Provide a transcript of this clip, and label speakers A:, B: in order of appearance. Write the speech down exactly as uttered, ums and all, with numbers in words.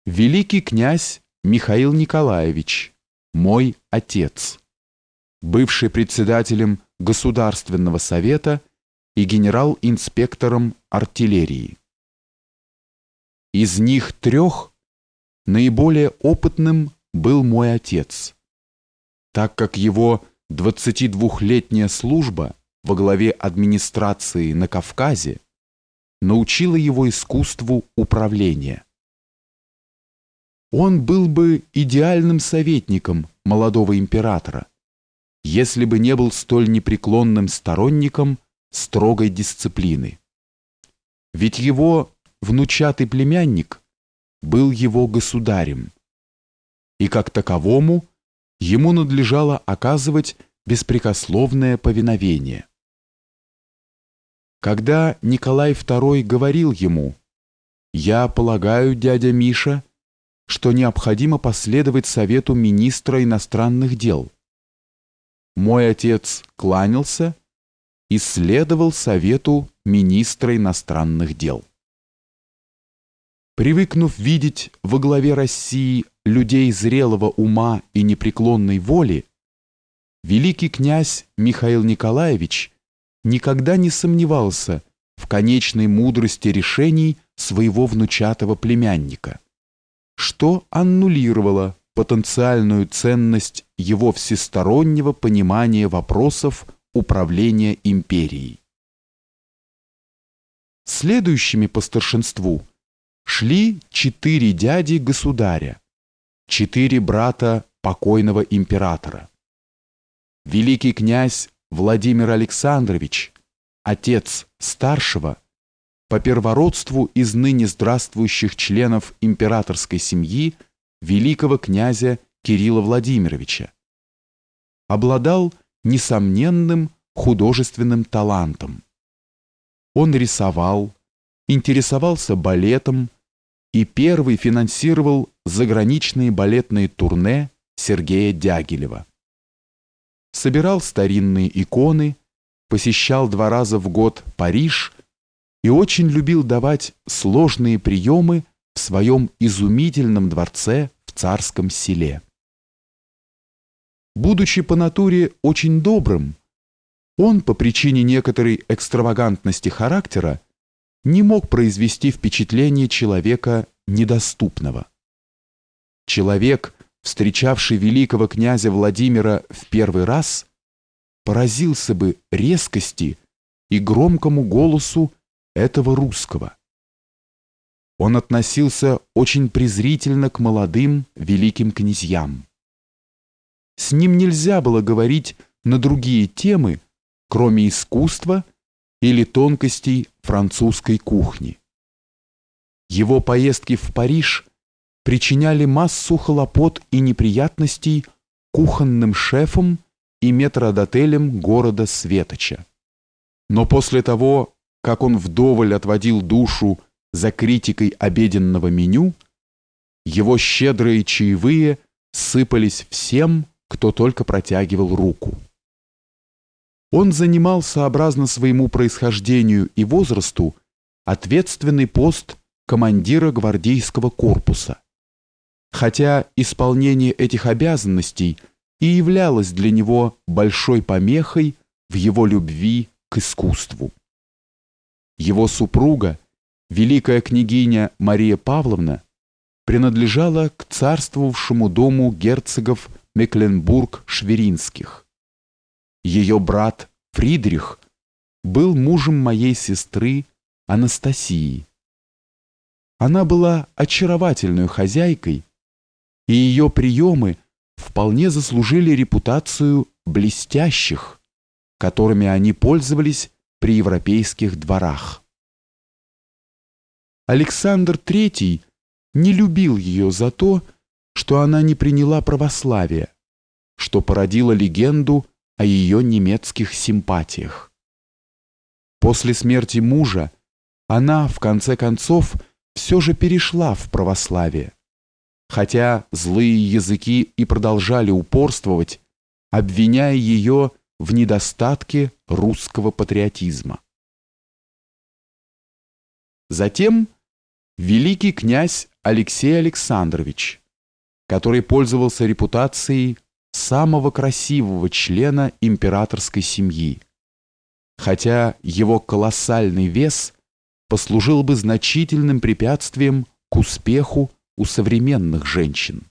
A: Великий князь Михаил Николаевич, мой отец, бывший председателем Государственного совета и генерал-инспектором артиллерии. Из них трех наиболее опытным был мой отец, так как его двадцатидвухлетняя служба во главе администрации на Кавказе научила его искусству управления. Он был бы идеальным советником молодого императора, если бы не был столь непреклонным сторонником строгой дисциплины. Ведь его внучатый племянник был его государем, и как таковому ему надлежало оказывать беспрекословное повиновение. Когда Николай второй говорил ему: «Я полагаю, дядя Миша, что необходимо последовать совету министра иностранных дел», мой отец кланялся и следовал совету министра иностранных дел. Привыкнув видеть во главе России людей зрелого ума и непреклонной воли, великий князь Михаил Николаевич никогда не сомневался в конечной мудрости решений своего внучатого племянника, что аннулировало потенциальную ценность его всестороннего понимания вопросов управления империей. Следующими по старшинству шли четыре дяди государя, четыре брата покойного императора. Великий князь Владимир Александрович, отец старшего, по первородству из ныне здравствующих членов императорской семьи великого князя Кирилла Владимировича, обладал несомненным художественным талантом. Он рисовал, интересовался балетом и первый финансировал заграничные балетные турне Сергея Дягилева. Собирал старинные иконы, посещал два раза в год Париж и очень любил давать сложные приемы в своем изумительном дворце в Царском Селе. Будучи по натуре очень добрым, он по причине некоторой экстравагантности характера не мог произвести впечатление человека недоступного. Человек, встречавший великого князя Владимира в первый раз, поразился бы резкости и громкому голосу этого русского. Он относился очень презрительно к молодым великим князьям. С ним нельзя было говорить на другие темы, кроме искусства или тонкостей французской кухни. Его поездки в Париж причиняли массу хлопот и неприятностей кухонным шефам и метрдотелям города Светоча. Но после того, как он вдоволь отводил душу за критикой обеденного меню, его щедрые чаевые сыпались всем, кто только протягивал руку. Он занимал, сообразно своему происхождению и возрасту, ответственный пост командира гвардейского корпуса, хотя исполнение этих обязанностей и являлось для него большой помехой в его любви к искусству. Его супруга, великая княгиня Мария Павловна, принадлежала к царствовавшему дому герцогов Мекленбург-Шверинских. Ее брат Фридрих был мужем моей сестры Анастасии. Она была очаровательной хозяйкой, и ее приемы вполне заслужили репутацию блестящих, которыми они пользовались при европейских дворах. Александр третий не любил ее за то, что она не приняла православие, что породило легенду о ее немецких симпатиях. После смерти мужа она, в конце концов, все же перешла в православие, хотя злые языки и продолжали упорствовать, обвиняя ее в недостатке русского патриотизма. Затем великий князь Алексей Александрович, который пользовался репутацией самого красивого члена императорской семьи, хотя его колоссальный вес послужил бы значительным препятствием к успеху у современных женщин.